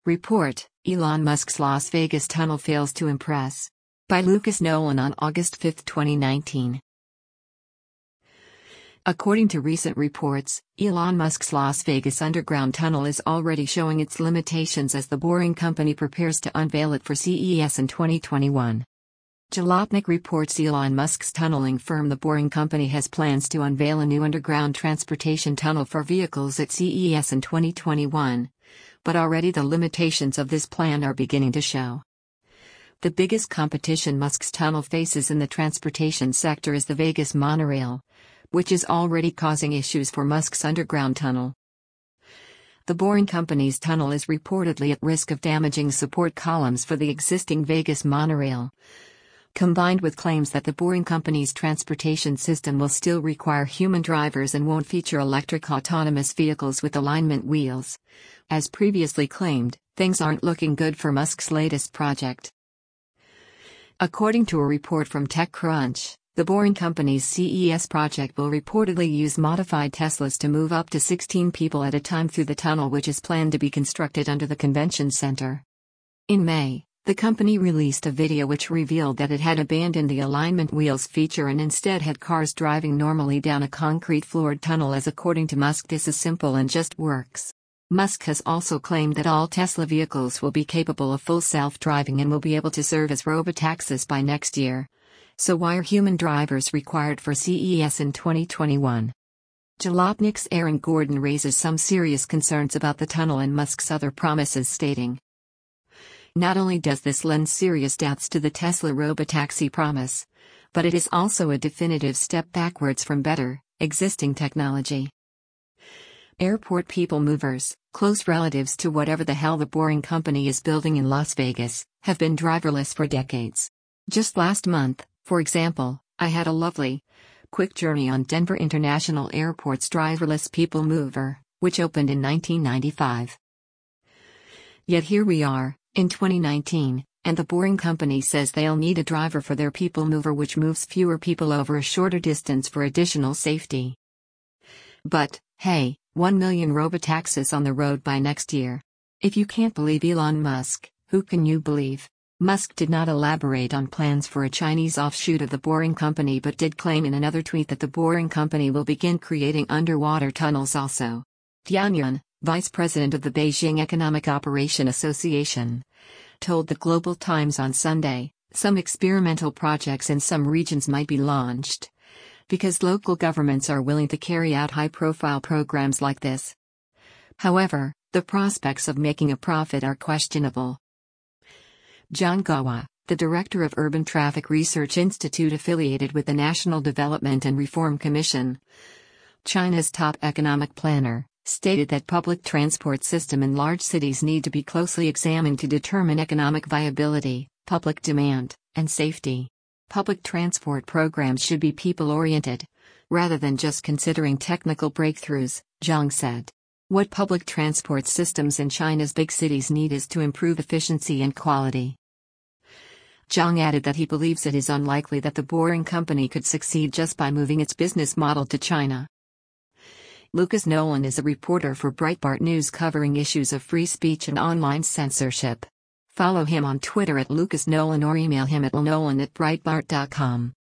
Report: Elon Musk's Las Vegas tunnel fails to impress. By Lucas Nolan on August 5, 2019. According to recent reports, Elon Musk's Las Vegas underground tunnel is already showing its limitations as the Boring Company prepares to unveil it for CES in 2021. Jalopnik reports Elon Musk's tunneling firm The Boring Company has plans to unveil a new underground transportation tunnel for vehicles at CES in 2021, but already the limitations of this plan are beginning to show. The biggest competition Musk's tunnel faces in the transportation sector is the Vegas monorail, which is already causing issues for Musk's underground tunnel. The Boring Company's tunnel is reportedly at risk of damaging support columns for the existing Vegas monorail, combined with claims that the Boring Company's transportation system will still require human drivers and won't feature electric autonomous vehicles with alignment wheels. As previously claimed, things aren't looking good for Musk's latest project. According to a report from TechCrunch, the Boring Company's CES project will reportedly use modified Teslas to move up to 16 people at a time through the tunnel, which is planned to be constructed under the convention center. In May, the company released a video which revealed that it had abandoned the alignment wheels feature and instead had cars driving normally down a concrete-floored tunnel, as according to Musk this is simple and just works. Musk has also claimed that all Tesla vehicles will be capable of full self-driving and will be able to serve as robotaxis by next year. So why are human drivers required for CES in 2021? Jalopnik's Aaron Gordon raises some serious concerns about the tunnel and Musk's other promises, stating, "Not only does this lend serious doubts to the Tesla robotaxi promise, but it is also a definitive step backwards from better, existing technology." Airport people movers, close relatives to whatever the hell the Boring Company is building in Las Vegas, have been driverless for decades. Just last month, for example, I had a lovely, quick journey on Denver International Airport's driverless people mover, which opened in 1995. Yet here we are, in 2019, and the Boring Company says they'll need a driver for their people mover, which moves fewer people over a shorter distance for additional safety. But, hey, 1 million robotaxis on the road by next year. If you can't believe Elon Musk, who can you believe? Musk did not elaborate on plans for a Chinese offshoot of the Boring Company, but did claim in another tweet that the Boring Company will begin creating underwater tunnels also. Tian Yun, vice president of the Beijing Economic Operation Association, told the Global Times on Sunday, some experimental projects in some regions might be launched because local governments are willing to carry out high-profile programs like this. However, the prospects of making a profit are questionable. Zhang Gawa, the director of Urban Traffic Research Institute affiliated with the National Development and Reform Commission, China's top economic planner, stated that public transport system in large cities need to be closely examined to determine economic viability, public demand, and safety. Public transport programs should be people-oriented, rather than just considering technical breakthroughs, Zhang said. What public transport systems in China's big cities need is to improve efficiency and quality. Zhang added that he believes it is unlikely that the Boring Company could succeed just by moving its business model to China. Lucas Nolan is a reporter for Breitbart News covering issues of free speech and online censorship. Follow him on Twitter @LucasNolan or email him at lnolan@breitbart.com.